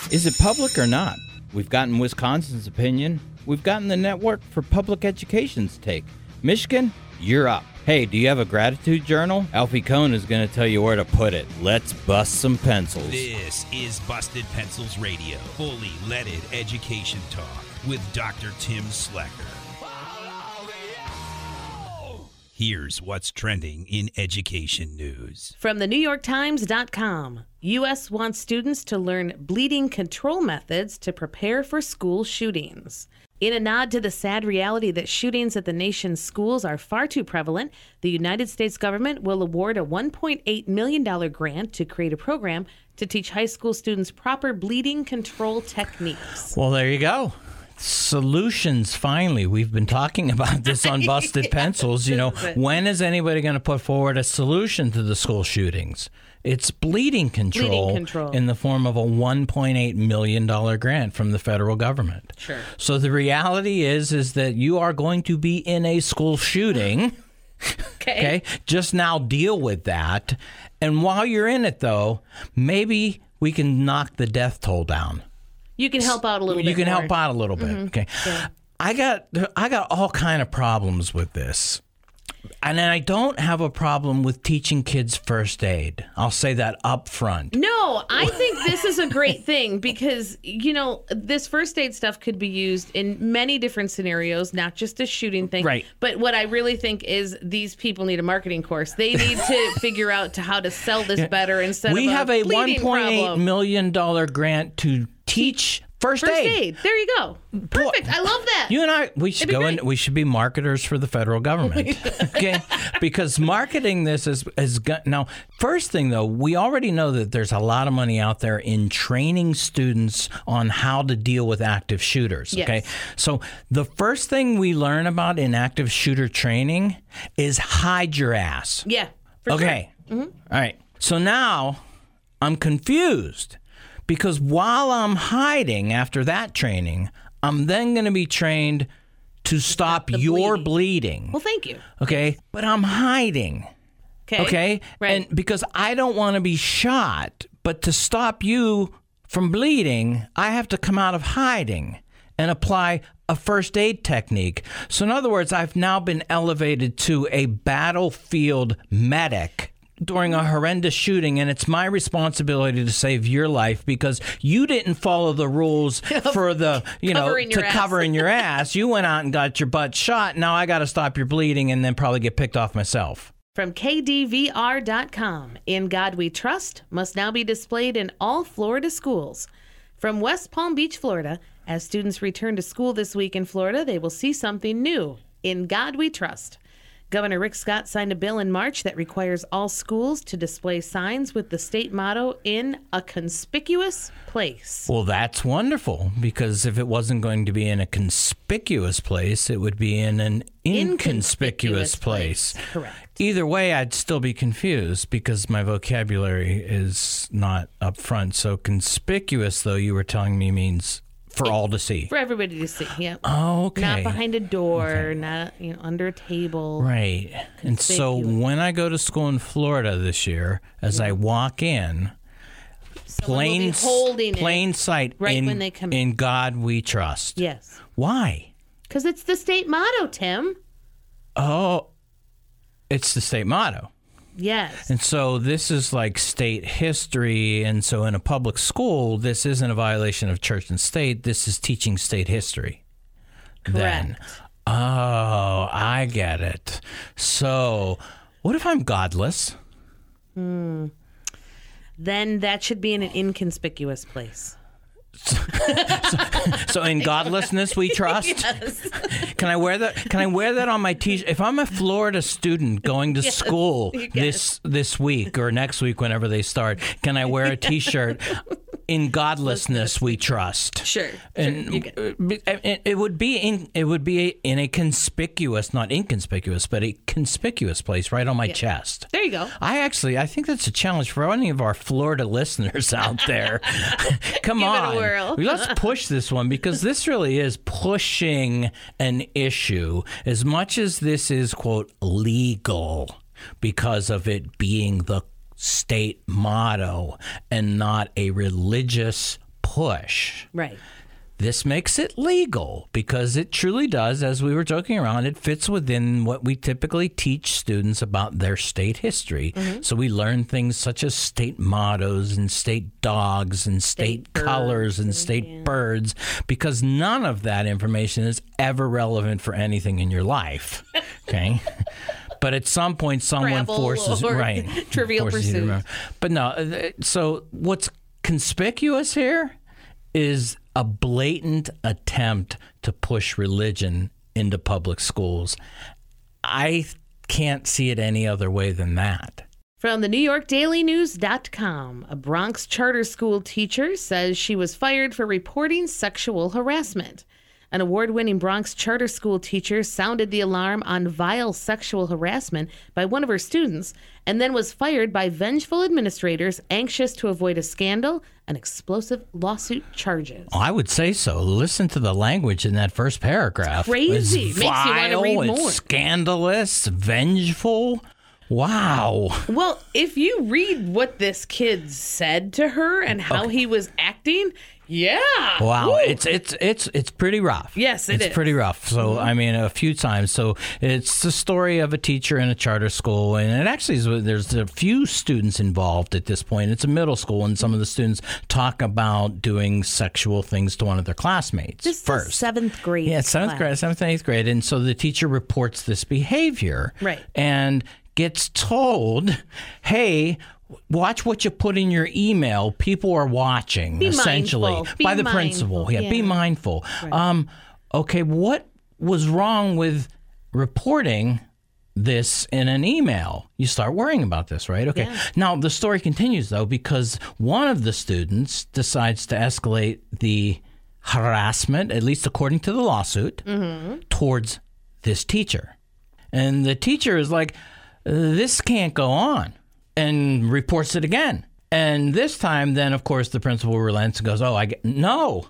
Is it public or not? We've gotten Wisconsin's opinion. We've gotten the Network for Public Education's take. Michigan, you're up. Hey, do you have a gratitude journal? Alfie Kohn is going to tell you where to put it. Let's bust some pencils. This is Busted Pencils Radio, fully leaded education talk with Dr. Tim Slacker. Here's what's trending in education news. From the NewYorkTimes.com, U.S. wants students to learn bleeding control methods to prepare for school shootings. In a nod to the sad reality that shootings at the nation's schools are far too prevalent, the United States government will award a $1.8 million grant to create a program to teach high school students proper bleeding control techniques. Well, there you go. Solutions, finally. We've been talking about this on Busted Pencils. You know, when is anybody going to put forward a solution to the school shootings? It's bleeding control in the form of a $1.8 million grant from the federal government. Sure. So the reality is that you are going to be in a school shooting. Okay. Just now deal with that. And while you're in it, though, maybe we can knock the death toll down. You can help out a little bit. You can more. help out a little bit. Okay. Yeah. I got all kind of problems with this. And I don't have a problem with teaching kids first aid. I'll say that up front. No, I think this is a great thing because, you know, this first aid stuff could be used in many different scenarios, not just a shooting thing. Right. But what I really think is these people need a marketing course. They need to figure out how to sell this better instead of a We have a $1.8 million grant to teach First aid. There you go. Perfect. I love that. You and I, we should go in. We should be marketers for the federal government. Okay, because marketing this is now. First thing though, we already know that there's a lot of money out there in training students on how to deal with active shooters. Yes. Okay, so the first thing we learn about in active shooter training is hide your ass. Yeah. For okay. Sure. Mm-hmm. All right. So now I'm confused. Because while I'm hiding after that training, I'm then going to be trained to stop your bleeding. Well, thank you. Okay? But I'm hiding. Okay? Right. And because I don't want to be shot, but to stop you from bleeding, I have to come out of hiding and apply a first aid technique. So in other words, I've now been elevated to a battlefield medic during a horrendous shooting, and it's my responsibility to save your life because you didn't follow the rules for the, covering your ass. You went out and got your butt shot. Now I got to stop your bleeding and then probably get picked off myself. From KDVR.com, In God We Trust must now be displayed in all Florida schools. From West Palm Beach, Florida, as students return to school this week in Florida, they will see something new. In God We Trust. Governor Rick Scott signed a bill in March that requires all schools to display signs with the state motto in a conspicuous place. Well, that's wonderful, because if it wasn't going to be in a conspicuous place, it would be in an inconspicuous place. Correct. Either way, I'd still be confused because my vocabulary is not up front. So conspicuous, though, you were telling me means for all to see. For everybody to see, yeah. Oh, okay. Not behind a door, not under a table. Right. And so when I go to school in Florida this year, as I walk in, plain sight, right when they come in God we trust. Yes. Why? Because it's the state motto, Tim. Oh, it's the state motto. Yes. And so this is like state history. And so in a public school, this isn't a violation of church and state. This is teaching state history. Correct. Then. Oh, I get it. So what if I'm godless? Then that should be in an inconspicuous place. So in godlessness we trust. Yes. Can I wear that? Can I wear that on my t-shirt? If I'm a Florida student going to school this week or next week, whenever they start, can I wear a t-shirt? In godlessness we trust. Sure. And it would be in a conspicuous, not inconspicuous, but a conspicuous place right on my chest. There you go. I think that's a challenge for any of our Florida listeners out there. Come on. Give it a whirl. Let's push this one, because this really is pushing an issue as much as this is, quote, legal because of it being the state motto and not a religious push. Right. This makes it legal because it truly does, as we were joking around, it fits within what we typically teach students about their state history. So we learn things such as state mottos and state dogs and state colors and state birds, because none of that information is ever relevant for anything in your life. Okay? But at some point, someone Travel forces or right. Trivial forces you to Pursuit. remember. But no, so what's conspicuous here is a blatant attempt to push religion into public schools. I can't see it any other way than that. From the NewYorkDailyNews.com, a Bronx charter school teacher says she was fired for reporting sexual harassment. An award-winning Bronx charter school teacher sounded the alarm on vile sexual harassment by one of her students and then was fired by vengeful administrators anxious to avoid a scandal and explosive lawsuit charges. I would say so. Listen to the language in that first paragraph. Crazy. It's Makes you want to read vile, more. It's scandalous, vengeful. Wow. Well, if you read what this kid said to her and how he was acting, yeah. Wow, Woo. it's pretty rough. Yes, it it's is. pretty rough. So I mean, a few times. So it's the story of a teacher in a charter school, and it actually is, there's a few students involved at this point. It's a middle school, and some of the students talk about doing sexual things to one of their classmates. This first, is seventh grade. yeah, seventh and eighth grade, and so the teacher reports this behavior, Right. and gets told, "Hey, watch what you put in your email. People are watching." Be essentially, mindful. Be by the mindful. principal. Yeah, be Yeah. mindful. Okay, what was wrong with reporting this in an email? You start worrying about this, right? Okay. Yeah. Now the story continues though, because one of the students decides to escalate the harassment, at least according to the lawsuit, towards this teacher. And the teacher is like, "This can't go on," and reports it again. And this time, then, of course, the principal relents and goes, no,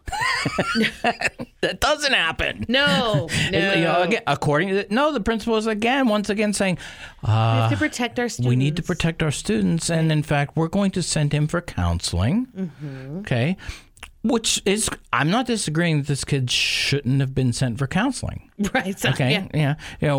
that doesn't happen. No. Again, the principal is once again saying, we have to protect our students. we need to protect our students. And in fact, we're going to send him for counseling. Okay. Which is, I'm not disagreeing that this kid shouldn't have been sent for counseling. Right. So, Okay. Yeah.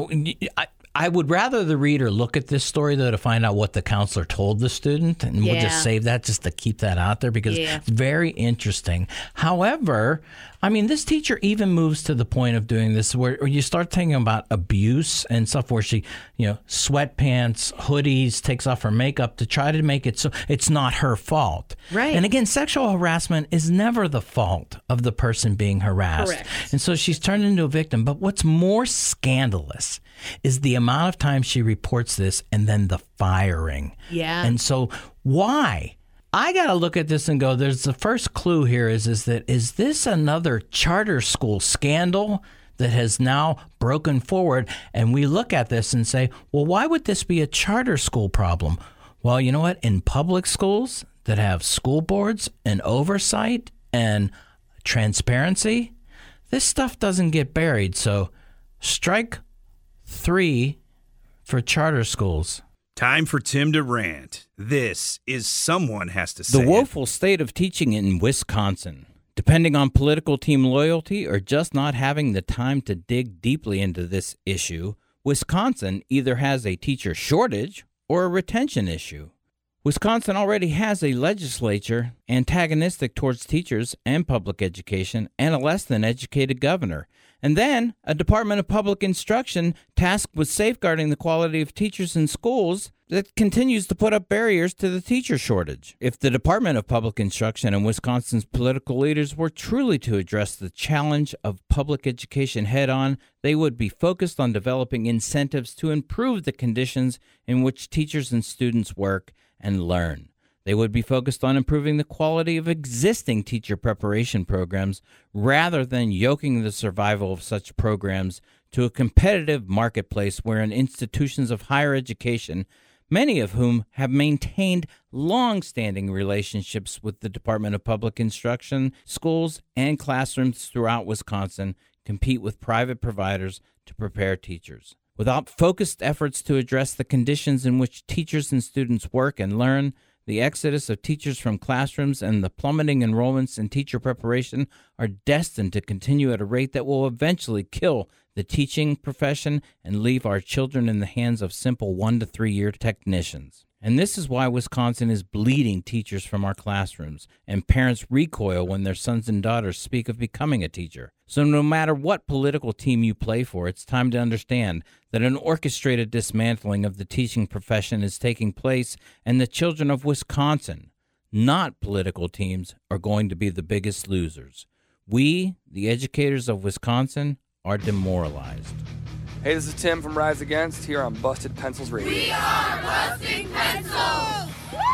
I would rather the reader look at this story, though, to find out what the counselor told the student. And we'll Yeah. just save that just to keep that out there because Yeah. it's very interesting. However, I mean, this teacher even moves to the point of doing this where you start thinking about abuse and stuff where she, sweatpants, hoodies, takes off her makeup to try to make it so it's not her fault. Right. And again, sexual harassment is never the fault of the person being harassed. Correct. And so she's turned into a victim. But what's more scandalous is the amount of time she reports this and then the firing. Yeah. And so why? I got to look at this and go, there's the first clue here is this another charter school scandal that has now broken forward? And we look at this and say, well, why would this be a charter school problem? Well, you know what? In public schools that have school boards and oversight and transparency, this stuff doesn't get buried. So strike 3 for charter schools. Time for Tim to rant. This is Someone Has to Say The It. woeful state of teaching in Wisconsin, depending on political team loyalty or just not having the time to dig deeply into this issue, Wisconsin either has a teacher shortage or a retention issue. Wisconsin already has a legislature antagonistic towards teachers and public education and a less than educated governor. And then a Department of Public Instruction tasked with safeguarding the quality of teachers in schools that continues to put up barriers to the teacher shortage. If the Department of Public Instruction and Wisconsin's political leaders were truly to address the challenge of public education head on, they would be focused on developing incentives to improve the conditions in which teachers and students work and learn. They would be focused on improving the quality of existing teacher preparation programs rather than yoking the survival of such programs to a competitive marketplace wherein institutions of higher education, many of whom have maintained long-standing relationships with the Department of Public Instruction, schools, and classrooms throughout Wisconsin, compete with private providers to prepare teachers. Without focused efforts to address the conditions in which teachers and students work and learn, The exodus of teachers from classrooms and the plummeting enrollments in teacher preparation are destined to continue at a rate that will eventually kill the teaching profession and leave our children in the hands of simple 1 to 3 year technicians. And this is why Wisconsin is bleeding teachers from our classrooms, and parents recoil when their sons and daughters speak of becoming a teacher. So no matter what political team you play for, it's time to understand that an orchestrated dismantling of the teaching profession is taking place, and the children of Wisconsin, not political teams, are going to be the biggest losers. We, the educators of Wisconsin, are demoralized. Hey, this is Tim from Rise Against here on Busted Pencils Radio. We are Busting Pencils!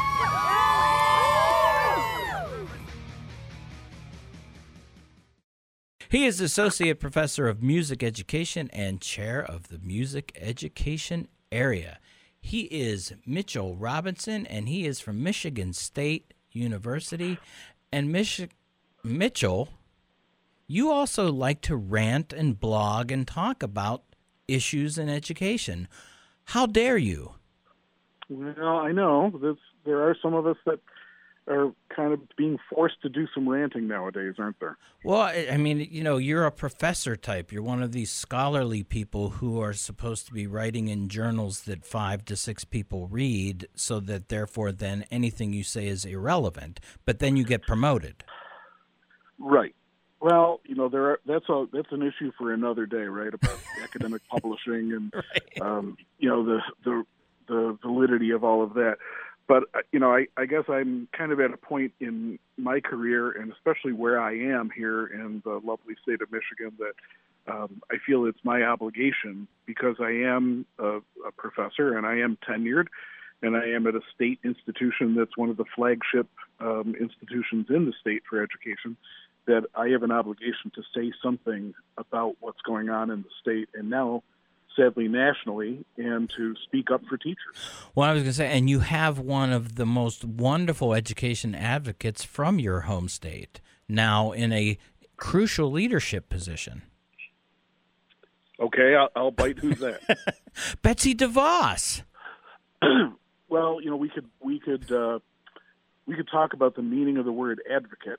He is Associate Professor of Music Education and Chair of the Music Education Area. He is Mitchell Robinson, and he is from Michigan State University. And Mitchell, you also like to rant and blog and talk about issues in education. How dare you? Well, I know there are some of us that are kind of being forced to do some ranting nowadays, aren't there? Well, I mean, you're a professor type. You're one of these scholarly people who are supposed to be writing in journals that 5 to 6 people read, so that therefore then anything you say is irrelevant. But then you get promoted. Right. Well, that's an issue for another day, right? About academic publishing and right. The validity of all of that. But I guess I'm kind of at a point in my career, and especially where I am here in the lovely state of Michigan, that I feel it's my obligation, because I am a professor and I am tenured, and I am at a state institution that's one of the flagship institutions in the state for education, that I have an obligation to say something about what's going on in the state, and now, sadly, nationally, and to speak up for teachers. Well, I was going to say, and you have one of the most wonderful education advocates from your home state now in a crucial leadership position. Okay, I'll bite. Who's that? Betsy DeVos. Well, we could talk about the meaning of the word advocate.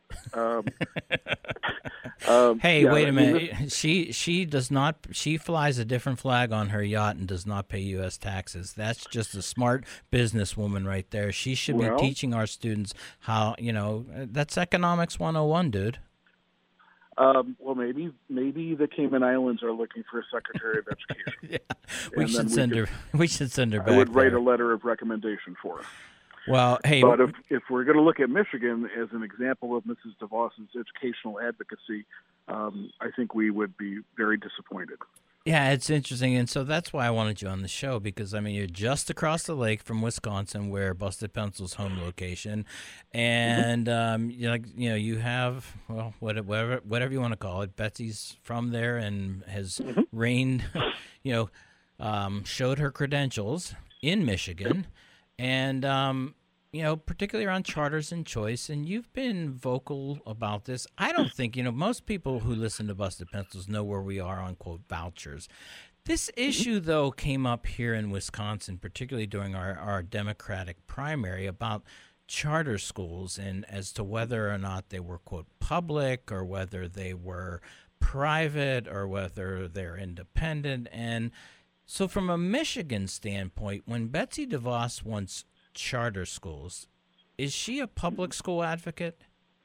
Hey, wait a minute. She does not. She flies a different flag on her yacht and does not pay U.S. taxes. That's just a smart businesswoman right there. She should be teaching our students how. That's economics 101, dude. Well, maybe the Cayman Islands are looking for a Secretary of Education. Yeah, we should send her. We should send her back. I would write there. a letter of recommendation for her. Well, hey, but if we're going to look at Michigan as an example of Mrs. DeVos's educational advocacy, I think we would be very disappointed. Yeah, it's interesting, and so that's why I wanted you on the show, because you're just across the lake from Wisconsin, where Busted Pencil's home location, and you have whatever you want to call it. Betsy's from there and has reigned, showed her credentials in Michigan. And, particularly around charters and choice, and you've been vocal about this. I don't think, most people who listen to Busted Pencils know where we are on, quote, vouchers. This issue, though, came up here in Wisconsin, particularly during our Democratic primary, about charter schools and as to whether or not they were, quote, public, or whether they were private, or whether they're independent. And so from a Michigan standpoint, when Betsy DeVos wants charter schools, is she a public school advocate?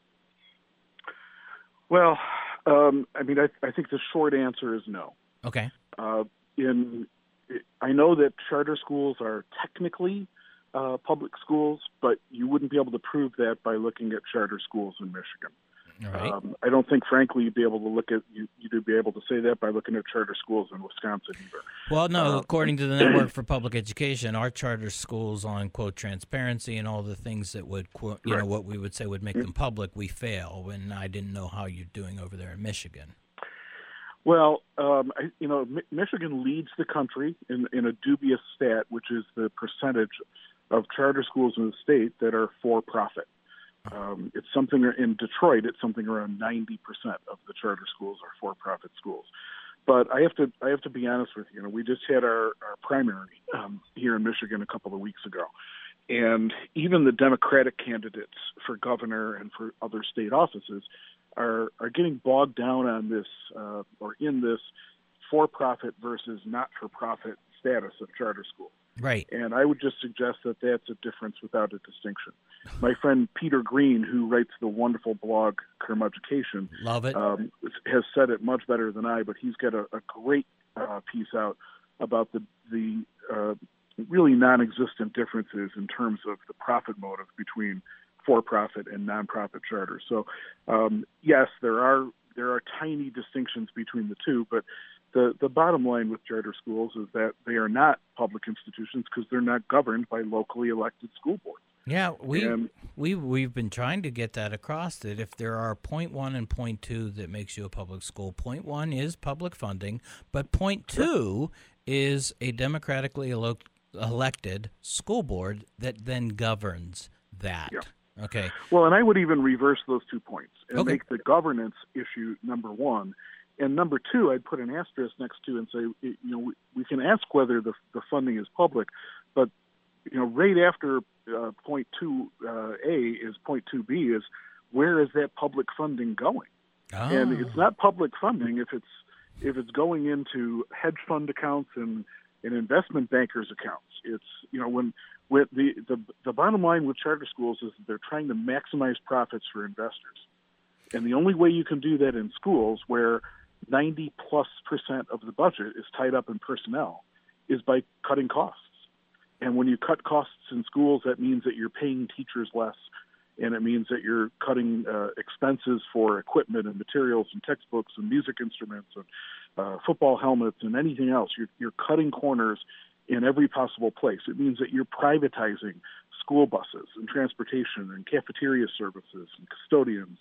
Well, I think the short answer is no. Okay. I know that charter schools are technically public schools, but you wouldn't be able to prove that by looking at charter schools in Michigan. Right. I don't think, frankly, you'd be able to say that by looking at charter schools in Wisconsin either. Well, no, according to the Network for Public Education, our charter schools on, quote, transparency and all the things that would, quote, right. What we would say would make them public, we fail. And I didn't know how you're doing over there in Michigan. Well, Michigan leads the country in a dubious stat, which is the percentage of charter schools in the state that are for-profit. It's something in Detroit. It's something around 90% of the charter schools are for-profit schools. But I have to be honest with you. We just had our primary here in Michigan a couple of weeks ago, And even the Democratic candidates for governor and for other state offices are getting bogged down on this or in this for-profit versus not-for-profit status of charter schools. Right. And I would just suggest that that's a difference without a distinction. My friend Peter Green, who writes the wonderful blog Kermeducation, Love it. Has said it much better than I, but he's got a great piece out about the really non-existent differences in terms of the profit motive between for-profit and non-profit charters. So, yes, there are tiny distinctions between the two, but the bottom line with charter schools is that they are not public institutions because they're not governed by locally elected school boards. Yeah, we've been trying to get that across, that if there are point 1 and point 2 that makes you a public school, point 1 is public funding, but point 2 is a democratically elected school board that then governs that. Yeah. Okay. Well, and I would even reverse those 2 points and make the governance issue number 1. And number 2, I'd put an asterisk next to and say, we can ask whether the funding is public, but right after point 2A is point 2B is where is that public funding going? Oh. And it's not public funding if it's going into hedge fund accounts and investment bankers' accounts. It's when the bottom line with charter schools is that they're trying to maximize profits for investors, and the only way you can do that in schools where 90+% of the budget is tied up in personnel is by cutting costs. And when you cut costs in schools, that means that you're paying teachers less, and it means that you're cutting expenses for equipment and materials and textbooks and music instruments and football helmets and anything else. You're cutting corners in every possible place. It means that you're privatizing school buses and transportation and cafeteria services and custodians,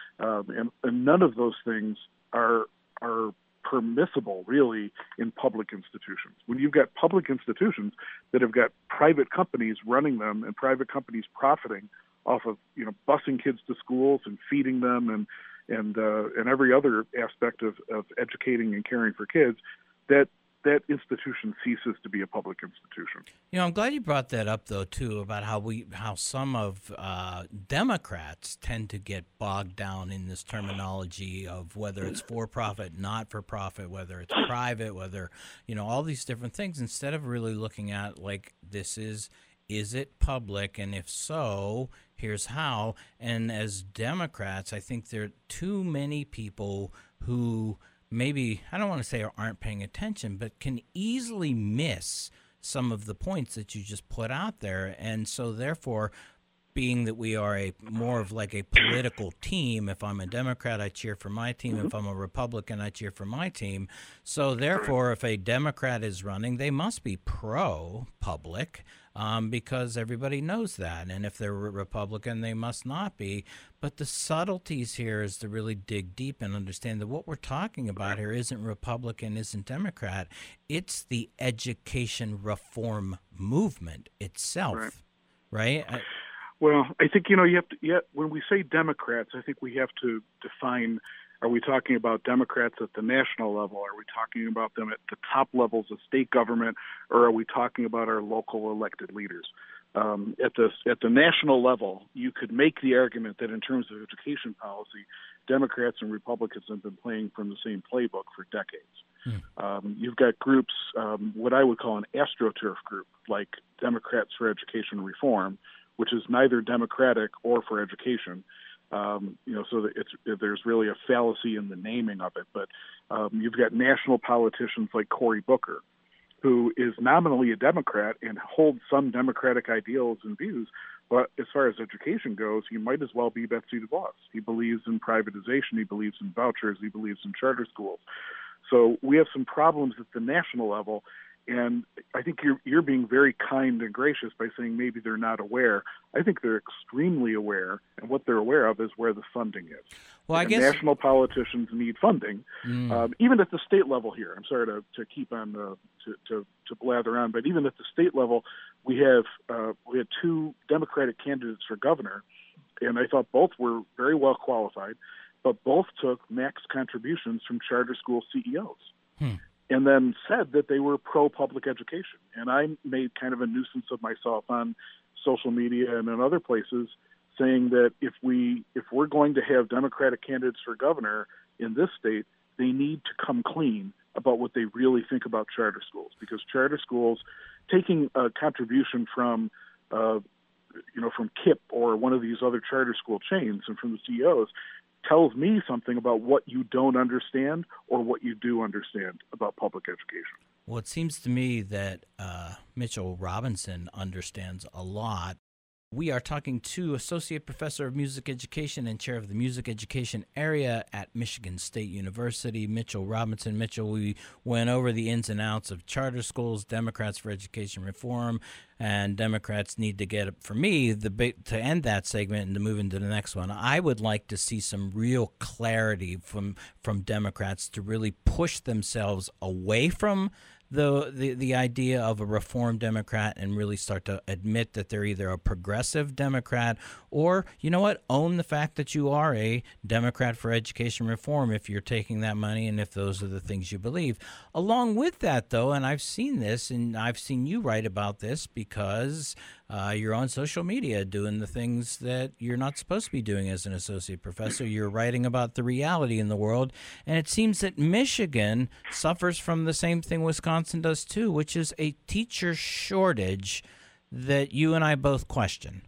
and none of those things are permissible, really, in public institutions. When you've got public institutions that have got private companies running them and private companies profiting off of busing kids to schools and feeding them and every other aspect of educating and caring for kids, that institution ceases to be a public institution. I'm glad you brought that up, though, too, about how some of Democrats tend to get bogged down in this terminology of whether it's for-profit, not-for-profit, whether it's private, whether, all these different things, instead of really looking at, like, is it public, and if so, here's how. And as Democrats, I think there are too many people who maybe, I don't want to say aren't paying attention, but can easily miss some of the points that you just put out there. And so therefore, being that we are more of like a political team, if I'm a Democrat, I cheer for my team. If I'm a Republican, I cheer for my team. So therefore, if a Democrat is running, they must be pro-public because everybody knows that. And if they're a Republican, they must not be. But the subtleties here is to really dig deep and understand that what we're talking about here isn't Republican, isn't Democrat. It's the education reform movement itself, right? Well, I think, you have to, when we say Democrats, I think we have to define, are we talking about Democrats at the national level? Are we talking about them at the top levels of state government? Or are we talking about our local elected leaders? At the national level, you could make the argument that in terms of education policy, Democrats and Republicans have been playing from the same playbook for decades. You've got groups, what I would call an AstroTurf group, like Democrats for Education Reform, which is neither democratic or for education. So that there's really a fallacy in the naming of it. But you've got national politicians like Cory Booker, who is nominally a Democrat and holds some democratic ideals and views. But as far as education goes, he might as well be Betsy DeVos. He believes in privatization. He believes in vouchers. He believes in charter schools. So we have some problems at the national level. And I think you're being very kind and gracious by saying maybe they're not aware. I think they're extremely aware, and what they're aware of is where the funding is. Well, I guess national politicians need funding, even at the state level here. I'm sorry to keep on to blather on, but even at the state level, we had 2 Democratic candidates for governor, and I thought both were very well qualified, but both took max contributions from charter school CEOs. And then said that they were pro-public education. And I made kind of a nuisance of myself on social media and in other places saying that if we're going to have Democratic candidates for governor in this state, they need to come clean about what they really think about charter schools, because charter schools, taking a contribution from from KIPP or one of these other charter school chains and from the CEOs, tells me something about what you don't understand or what you do understand about public education. Well, it seems to me that Mitchell Robinson understands a lot. We are talking to Associate Professor of Music Education and Chair of the Music Education Area at Michigan State University, Mitchell Robinson. Mitchell, we went over the ins and outs of charter schools, Democrats for Education Reform, and Democrats need to get, for me, to end that segment and to move into the next one. I would like to see some real clarity from Democrats to really push themselves away from the idea of a reform Democrat and really start to admit that they're either a progressive Democrat or, you know what, own the fact that you are a Democrat for education reform if you're taking that money and if those are the things you believe. Along with that, though, and I've seen this and I've seen you write about this because you're on social media doing the things that you're not supposed to be doing as an associate professor. You're writing about the reality in the world, and it seems that Michigan suffers from the same thing Wisconsin does too, which is a teacher shortage that you and I both question.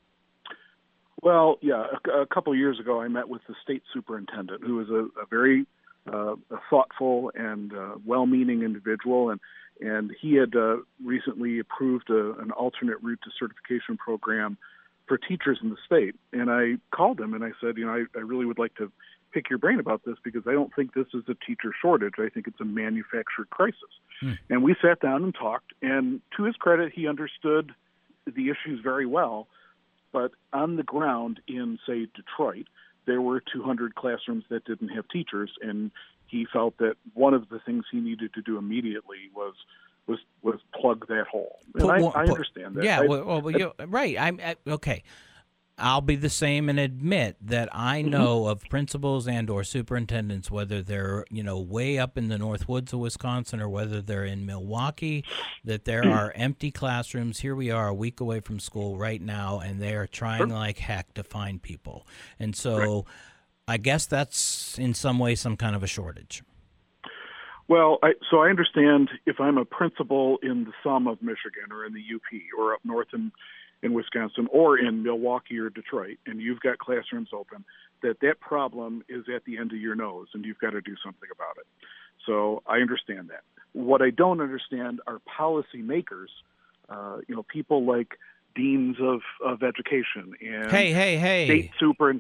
Well, yeah, a couple of years ago I met with the state superintendent, who is a very thoughtful and well-meaning individual, and he had recently approved an alternate route to certification program for teachers in the state. And I called him and I said, I really would like to pick your brain about this because I don't think this is a teacher shortage. I think it's a manufactured crisis. And we sat down and talked, and to his credit, he understood the issues very well. But on the ground in, say, Detroit, there were 200 classrooms that didn't have teachers, and he felt that one of the things he needed to do immediately was plug that hole. And I understand that. Yeah, right. Okay. I'll be the same and admit that I know of principals and or superintendents, whether they're, way up in the North Woods of Wisconsin or whether they're in Milwaukee, that there are empty classrooms. Here we are a week away from school right now, and they are trying like heck to find people. And so I guess that's in some way some kind of a shortage. Well, so I understand if I'm a principal in the Thumb of Michigan or in the UP or up north in Wisconsin or in Milwaukee or Detroit, and you've got classrooms open, that problem is at the end of your nose, and you've got to do something about it. So I understand that. What I don't understand are policy makers, people like deans of education and state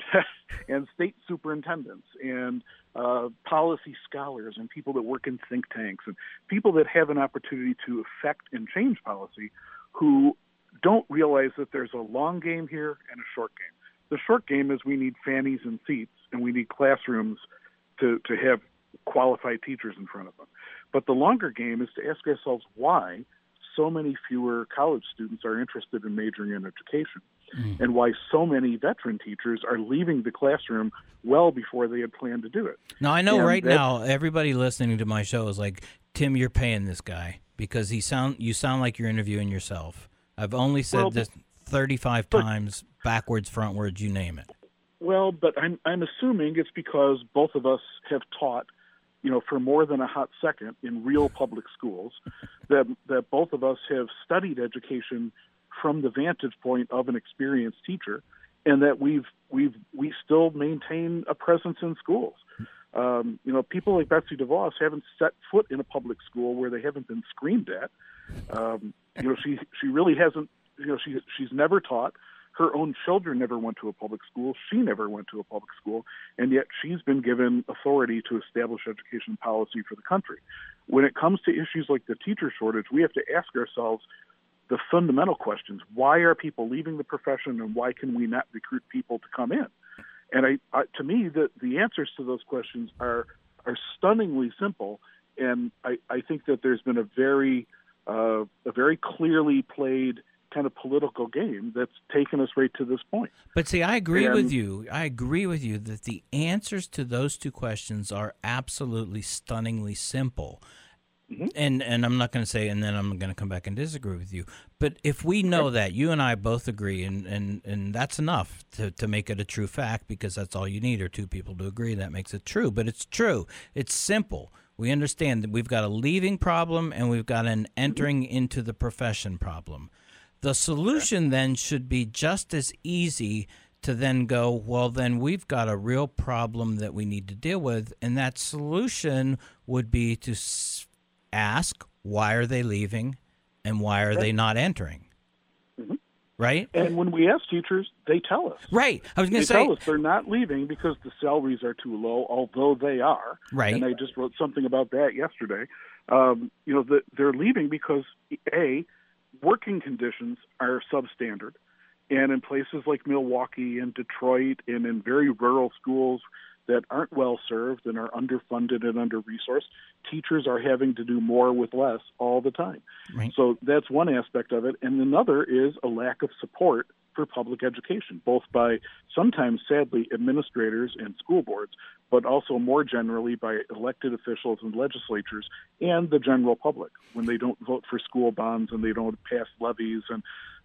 superintendents and policy scholars and people that work in think tanks and people that have an opportunity to affect and change policy who don't realize that there's a long game here and a short game. The short game is we need fannies and seats, and we need classrooms to have qualified teachers in front of them. But the longer game is to ask ourselves why so many fewer college students are interested in majoring in education and why so many veteran teachers are leaving the classroom well before they had planned to do it. Now, I know now everybody listening to my show is like, Tim, you're paying this guy because you sound like you're interviewing yourself. I've only said this 35 times, backwards, frontwards, you name it. Well, but I'm assuming it's because both of us have taught, for more than a hot second in real public schools, that both of us have studied education from the vantage point of an experienced teacher, and that we still maintain a presence in schools. People like Betsy DeVos haven't set foot in a public school where they haven't been screamed at. She really hasn't. She's never taught. Her own children never went to a public school. She never went to a public school, and yet she's been given authority to establish education policy for the country. When it comes to issues like the teacher shortage, we have to ask ourselves the fundamental questions: why are people leaving the profession, and why can we not recruit people to come in? And to me, the answers to those questions are stunningly simple. And I think that there's been a very clearly played kind of political game that's taken us right to this point. But see, I agree with you. I agree with you that the answers to those two questions are absolutely stunningly simple. And I'm not going to say, and then I'm going to come back and disagree with you. But if we know that, you and I both agree, and that's enough to make it a true fact, because that's all you need are two people to agree. That makes it true. But it's true. It's simple. We understand that we've got a leaving problem and we've got an entering into the profession problem. The solution then should be just as easy to then go, well, then we've got a real problem that we need to deal with. And that solution would be to ask, why are they leaving and why are they not entering? Right? And when we ask teachers, they tell us. Right. I was going to say. They tell us they're not leaving because the salaries are too low, although they are. Right. And I just wrote something about that yesterday. They're leaving because, A, working conditions are substandard. And in places like Milwaukee and Detroit and in very rural schools that aren't well served and are underfunded and under-resourced, teachers are having to do more with less all the time. Right. So that's one aspect of it. And another is a lack of support for public education, both by sometimes, sadly, administrators and school boards, but also more generally by elected officials and legislatures and the general public when they don't vote for school bonds and they don't pass levies. And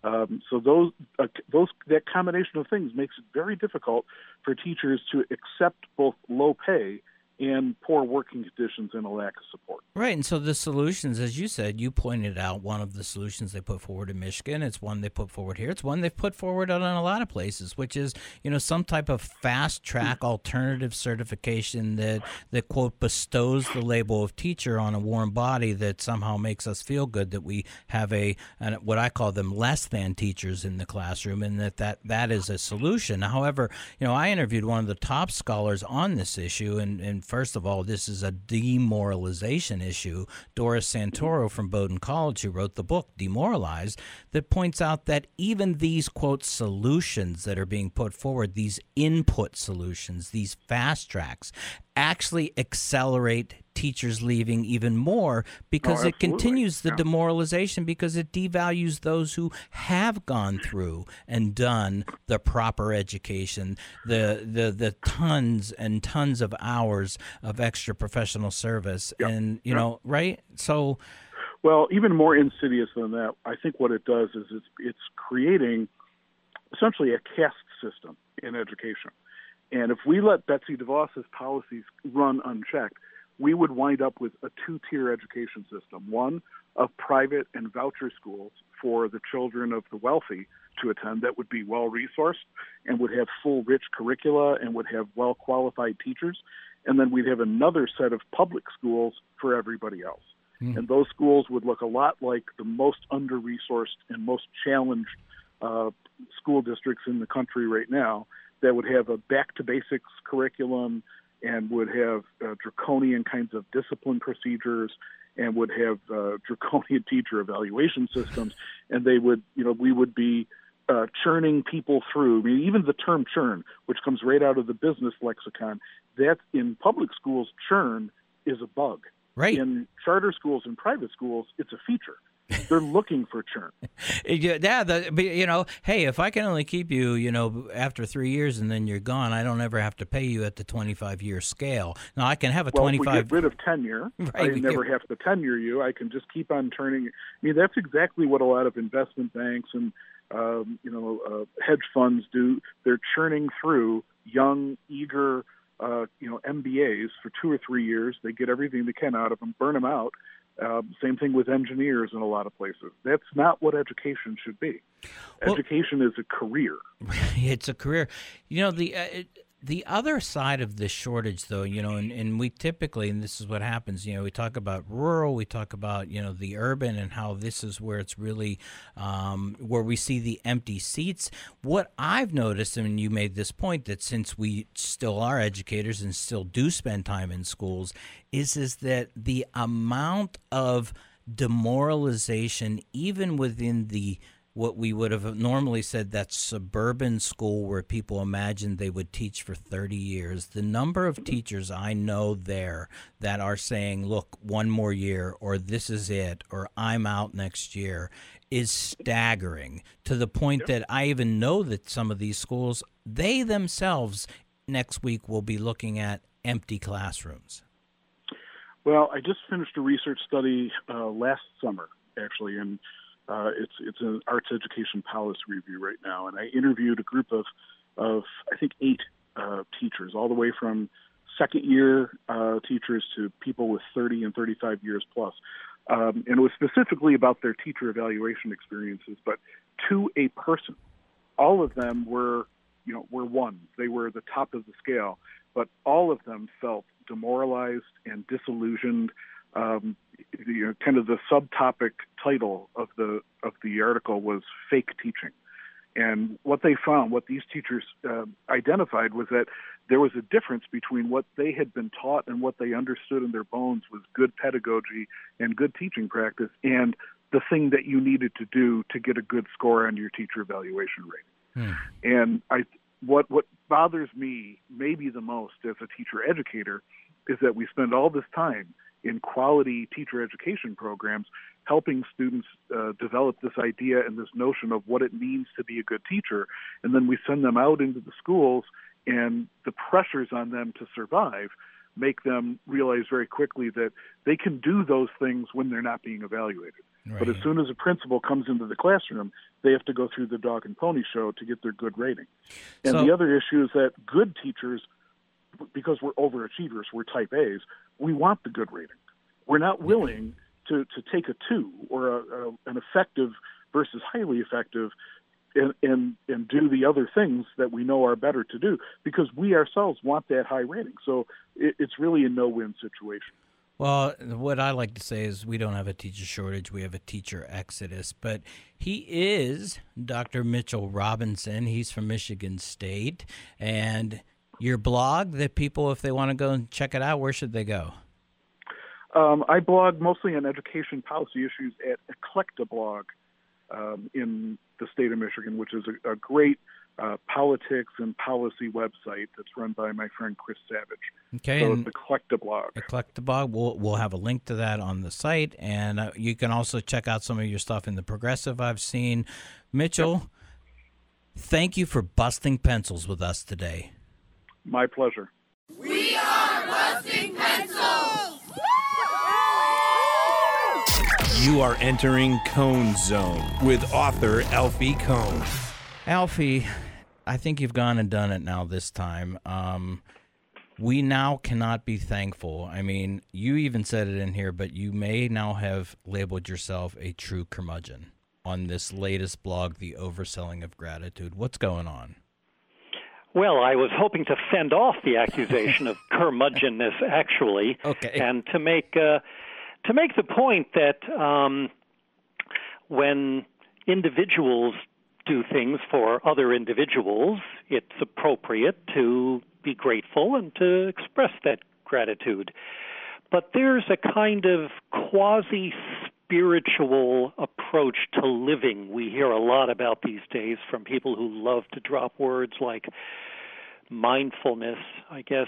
so that combination of things makes it very difficult for teachers to accept both low pay and poor working conditions and a lack of support. Right, and so the solutions, as you said, you pointed out one of the solutions they put forward in Michigan. It's one they put forward here. It's one they've put forward in a lot of places, which is, some type of fast-track alternative certification that quote, bestows the label of teacher on a warm body that somehow makes us feel good that we have what I call them less than teachers in the classroom, and that is a solution. However, I interviewed one of the top scholars on this issue, and first of all, this is a demoralization issue. Doris Santoro from Bowdoin College, who wrote the book Demoralized, that points out that even these, quote, solutions that are being put forward, these input solutions, these fast tracks, actually accelerate teachers leaving even more because it continues the demoralization, because it devalues those who have gone through and done the proper education, the tons and tons of hours of extra professional service. Yep. And, right? So, well, even more insidious than that, I think what it does is it's creating essentially a caste system in education. And if we let Betsy DeVos's policies run unchecked, we would wind up with a two-tier education system, one of private and voucher schools for the children of the wealthy to attend that would be well-resourced and would have full, rich curricula and would have well-qualified teachers. And then we'd have another set of public schools for everybody else. And those schools would look a lot like the most under-resourced and most challenged school districts in the country right now, that would have a back-to-basics curriculum and would have draconian kinds of discipline procedures and would have draconian teacher evaluation systems. And they would, we would be churning people through. I mean, even the term churn, which comes right out of the business lexicon, that in public schools, churn is a bug. Right. In charter schools and private schools, it's a feature. They're looking for churn. Hey, if I can only keep you, after 3 years and then you're gone, I don't ever have to pay you at the 25-year scale. Now, I can have a 25. We get rid of tenure. Right, I never have to tenure you. I can just keep on turning. I mean, that's exactly what a lot of investment banks and, hedge funds do. They're churning through young, eager, MBAs for 2 or 3 years. They get everything they can out of them, burn them out. Same thing with engineers in a lot of places. That's not what education should be. Education is a career. It's a career. The other side of this shortage, though, and we typically, and this is what happens, we talk about rural, we talk about, the urban and how this is where it's really, where we see the empty seats. What I've noticed, and you made this point, that since we still are educators and still do spend time in schools, is that the amount of demoralization, even within what we would have normally said that suburban school where people imagined they would teach for 30 years, the number of teachers I know there that are saying, look, one more year, or this is it, or I'm out next year, is staggering, to the point that I even know that some of these schools, they themselves next week will be looking at empty classrooms. Well, I just finished a research study last summer, actually, and it's an arts education policy review right now. And I interviewed a group of I think 8 teachers, all the way from second-year teachers to people with 30 and 35 years plus. And it was specifically about their teacher evaluation experiences, but to a person. All of them were ones. They were the top of the scale, but all of them felt demoralized and disillusioned. Kind of the subtopic title of the article was "Fake Teaching," and what they found, what these teachers identified, was that there was a difference between what they had been taught and what they understood in their bones was good pedagogy and good teaching practice, and the thing that you needed to do to get a good score on your teacher evaluation rating. And what bothers me maybe the most as a teacher educator is that we spend all this time in quality teacher education programs helping students develop this idea and this notion of what it means to be a good teacher, and then we send them out into the schools, and the pressures on them to survive make them realize very quickly that they can do those things when they're not being evaluated. Right. But as soon as a principal comes into the classroom, they have to go through the dog and pony show to get their good rating. And the other issue is that good teachers, because we're overachievers, we're type A's, we want the good rating. We're not willing to take a 2 or an effective versus highly effective and do the other things that we know are better to do, because we ourselves want that high rating. So it's really a no-win situation. Well, what I like to say is we don't have a teacher shortage, we have a teacher exodus. But he is Dr. Mitchell Robinson. He's from Michigan State. And your blog, that people, if they want to go and check it out, where should they go? I blog mostly on education policy issues at Eclecta Blog in the state of Michigan, which is a great politics and policy website that's run by my friend Chris Savage. Okay, so and it's Eclecta Blog. Eclecta Blog. We'll have a link to that on the site, and you can also check out some of your stuff in the Progressive I've seen. Mitchell, thank you for busting pencils with us today. My pleasure. We are Busting Pencils! You are entering Cone Zone with author Alfie Cone. Alfie, I think you've gone and done it now this time. We now cannot be thankful. I mean, you even said it in here, but you may now have labeled yourself a true curmudgeon on this latest blog, The Overselling of Gratitude. What's going on? Well, I was hoping to fend off the accusation of curmudgeonness, actually, and to make the point that when individuals do things for other individuals, it's appropriate to be grateful and to express that gratitude. But there's a kind of quasi-spiritual approach to living we hear a lot about these days from people who love to drop words like mindfulness, I guess,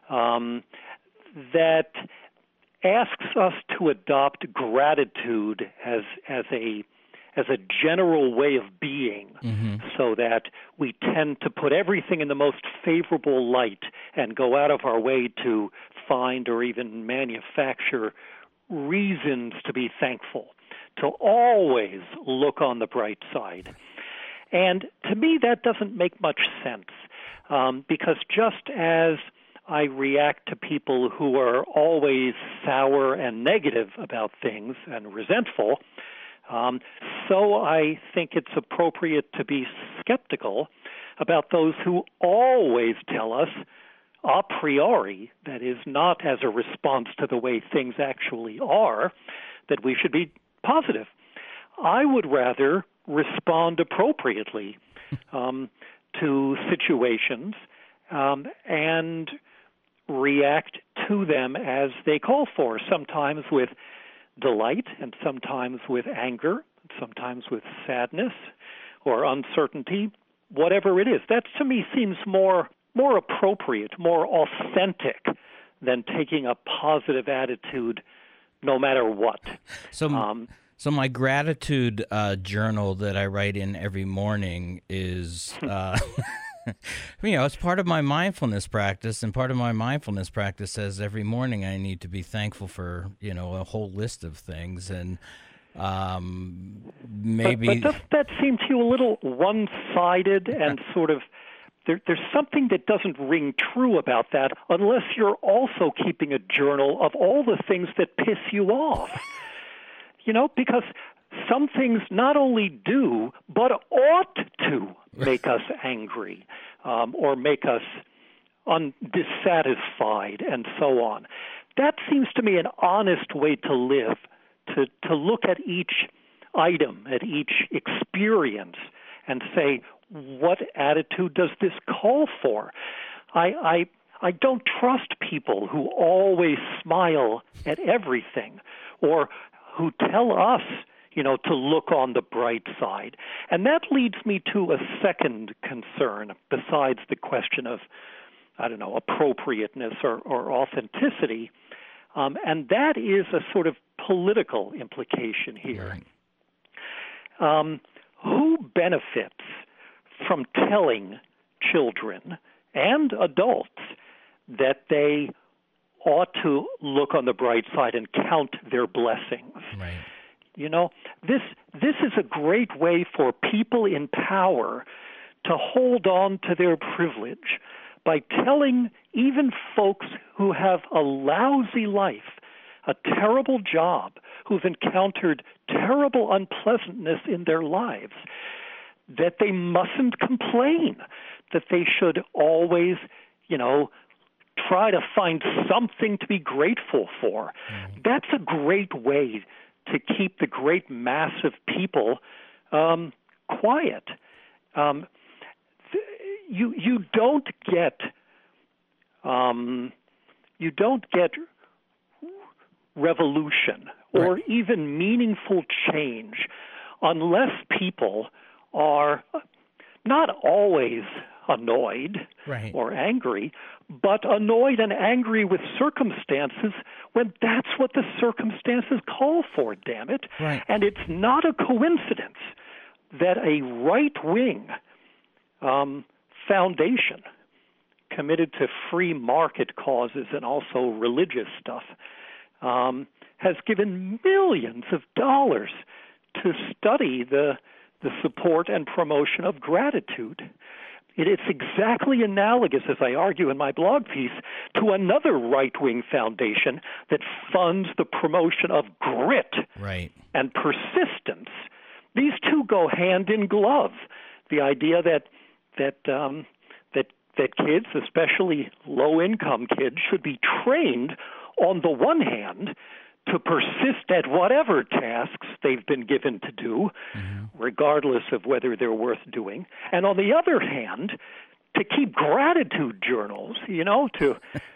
that asks us to adopt gratitude as a general way of being, so that we tend to put everything in the most favorable light and go out of our way to find or even manufacture reasons to be thankful, to always look on the bright side. And to me, that doesn't make much sense, because just as I react to people who are always sour and negative about things and resentful, so I think it's appropriate to be skeptical about those who always tell us a priori, that is, not as a response to the way things actually are, that we should be positive. I would rather respond appropriately to situations and react to them as they call for, sometimes with delight and sometimes with anger, sometimes with sadness or uncertainty, whatever it is. That to me seems more appropriate, more authentic than taking a positive attitude no matter what. So my gratitude journal that I write in every morning is It's part of my mindfulness practice, and part of my mindfulness practice says every morning I need to be thankful for, a whole list of things, and maybe... But doesn't that seem to you a little one-sided and sort of... There's something that doesn't ring true about that unless you're also keeping a journal of all the things that piss you off. Because some things not only do, but ought to make us angry or make us dissatisfied and so on. That seems to me an honest way to live, to look at each item, at each experience, and say, what attitude does this call for? I don't trust people who always smile at everything or who tell us, to look on the bright side. And that leads me to a second concern besides the question of, appropriateness or authenticity, and that is a sort of political implication here. Right. Who benefits from telling children and adults that they ought to look on the bright side and count their blessings? Right. This is a great way for people in power to hold on to their privilege by telling even folks who have a lousy life, a terrible job, who've encountered terrible unpleasantness in their lives, that they mustn't complain, that they should always, try to find something to be grateful for. Mm-hmm. That's a great way to keep the great mass of people quiet. You don't get revolution or even meaningful change unless people are not always annoyed or angry, but annoyed and angry with circumstances when that's what the circumstances call for, damn it. Right. And it's not a coincidence that a right-wing foundation committed to free market causes and also religious stuff has given millions of dollars to study the support and promotion of gratitude. It's exactly analogous, as I argue in my blog piece, to another right-wing foundation that funds the promotion of grit and persistence. These two go hand in glove. The idea that kids, especially low-income kids, should be trained on the one hand to persist at whatever tasks they've been given to do, regardless of whether they're worth doing, and on the other hand, to keep gratitude journals, to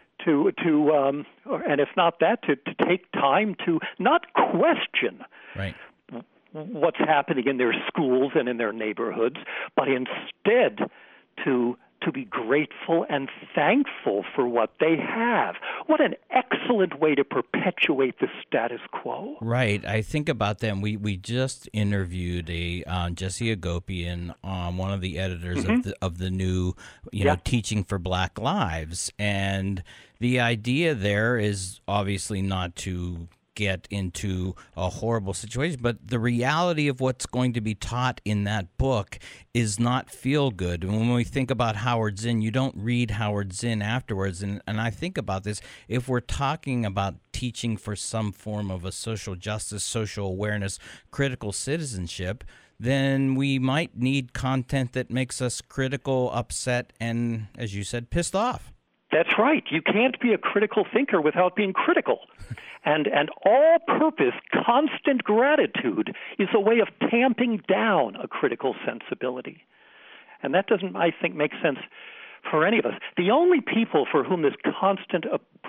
and if not that, to take time to not question what's happening in their schools and in their neighborhoods, but instead to be grateful and thankful for what they have. What an excellent way to perpetuate the status quo. Right. I think about them. We just interviewed Jesse Agopian, one of the editors of the new, Teaching for Black Lives. And the idea there is obviously not to get into a horrible situation, but the reality of what's going to be taught in that book is not feel good. And when we think about Howard Zinn, you don't read Howard Zinn afterwards. And I think about this, if we're talking about teaching for some form of a social justice, social awareness, critical citizenship, then we might need content that makes us critical, upset, and, as you said, pissed off. That's right. You can't be a critical thinker without being critical. And all-purpose, constant gratitude is a way of tamping down a critical sensibility. And that doesn't, I think, make sense for any of us. The only people for whom this constant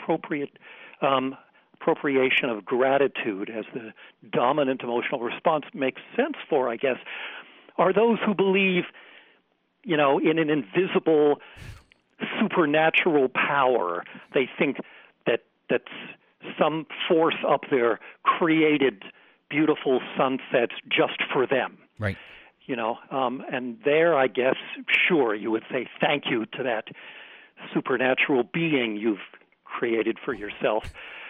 appropriation of gratitude as the dominant emotional response makes sense for, I guess, are those who believe, in an invisible supernatural power. They think that some force up there created beautiful sunsets just for them. Right. And there, I guess, sure, you would say thank you to that supernatural being you've created for yourself,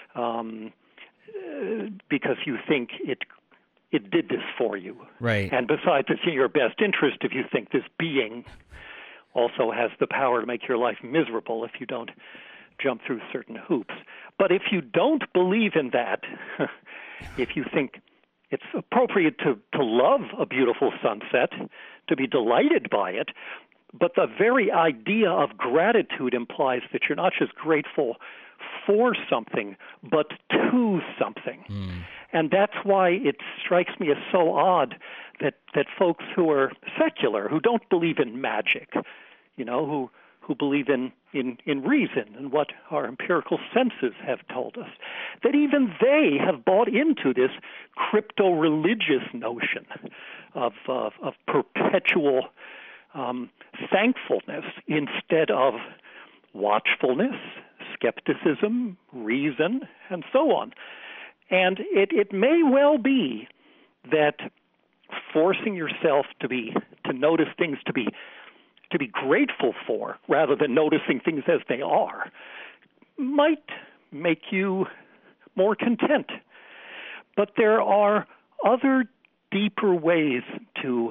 because you think it did this for you. Right. And besides, it's in your best interest if you think this being also has the power to make your life miserable if you don't jump through certain hoops. But if you don't believe in that, if you think it's appropriate to love a beautiful sunset, to be delighted by it, but the very idea of gratitude implies that you're not just grateful for something, but to something. And that's why it strikes me as so odd that folks who are secular, who don't believe in magic, who believe in reason and what our empirical senses have told us, that even they have bought into this crypto-religious notion of perpetual thankfulness instead of watchfulness, skepticism, reason, and so on. And it may well be that forcing yourself to notice things to be grateful for rather than noticing things as they are might make you more content. But there are other deeper ways to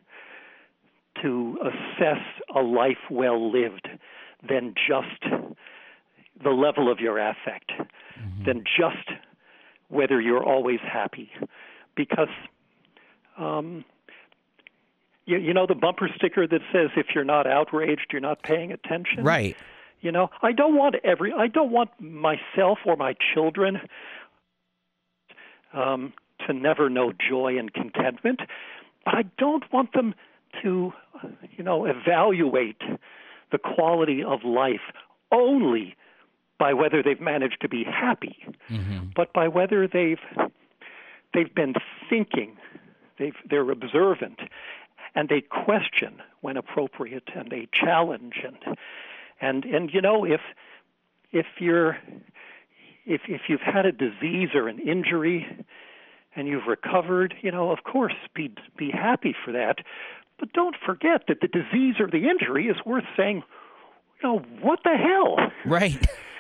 assess a life well lived than just the level of your affect, than just whether you're always happy. Because you know the bumper sticker that says if you're not outraged, you're not paying attention? Right. I don't want myself or my children to never know joy and contentment, but I don't want them to, evaluate the quality of life only by whether they've managed to be happy, but by whether they've been thinking, they're observant, and they question when appropriate, and they challenge, and if you've had a disease or an injury and you've recovered, of course, be happy for that. But don't forget that the disease or the injury is worth saying, what the hell? Right.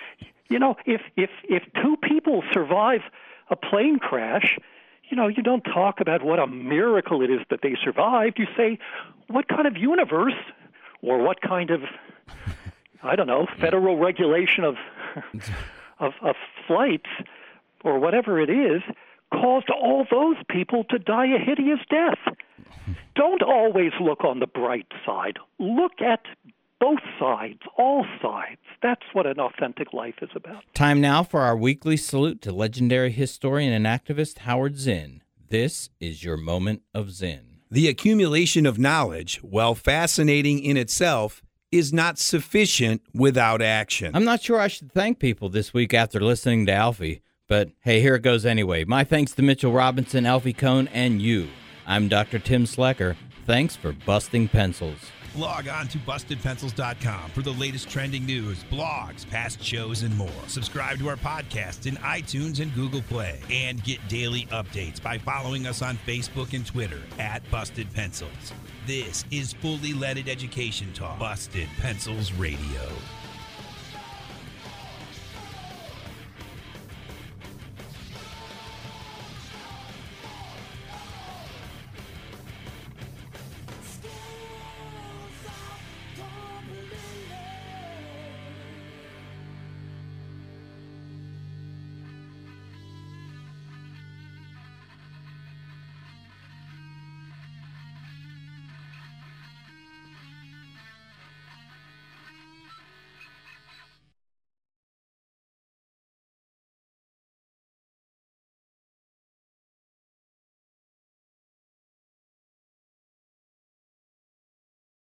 If two people survive a plane crash, you don't talk about what a miracle it is that they survived. You say, what kind of universe or what kind of, federal regulation of flights or whatever it is caused all those people to die a hideous death. Don't always look on the bright side. Look at both sides, all sides. That's what an authentic life is about. Time now for our weekly salute to legendary historian and activist Howard Zinn. This is your moment of Zinn. The accumulation of knowledge, while fascinating in itself, is not sufficient without action. I'm not sure I should thank people this week after listening to Alfie, but hey, here it goes anyway. My thanks to Mitchell Robinson, Alfie Kohn, and you. I'm Dr. Tim Slecker. Thanks for busting pencils. Log on to BustedPencils.com for the latest trending news, blogs, past shows, and more. Subscribe to our podcast in iTunes and Google Play. And get daily updates by following us on Facebook and Twitter at Busted Pencils. This is Fully Leaded Education Talk. Busted Pencils Radio.